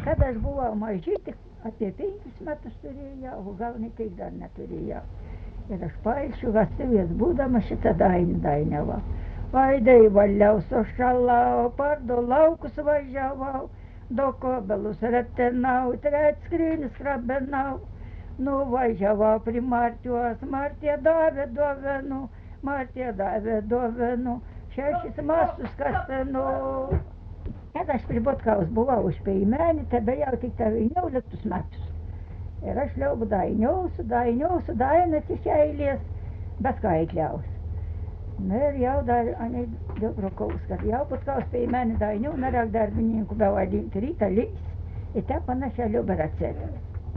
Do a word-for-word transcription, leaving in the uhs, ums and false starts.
Kad aš buvau mažytė, apie penkis metus turėjau, o gal ne tiek dar neturėjau. Ir aš paaišiu vestuvės būdama šitą dainą dainavau. Vaidai valiaus ošalau, pardo laukus važiavau, do kobelus retenau, trečia skrynis skrabenau. Nuvažiavau prie Martijos, Martija davė dovanų, Martija davė dovanų, šešis mastus kastanų. Kad aš prie Botkaus buvau už peimenį, tada jau tik devynioliktus metus. Ir aš liaubu dainiausiu, dainiausiu, dainas iš eilės, bet kaikliaus. Na ir jau dar, ane, Dobrokaus, kad jau Botkaus peimenį dainiau, norėjau darbininkų bevadinti Ryta Lys. Ir te panašiai liuba receptą.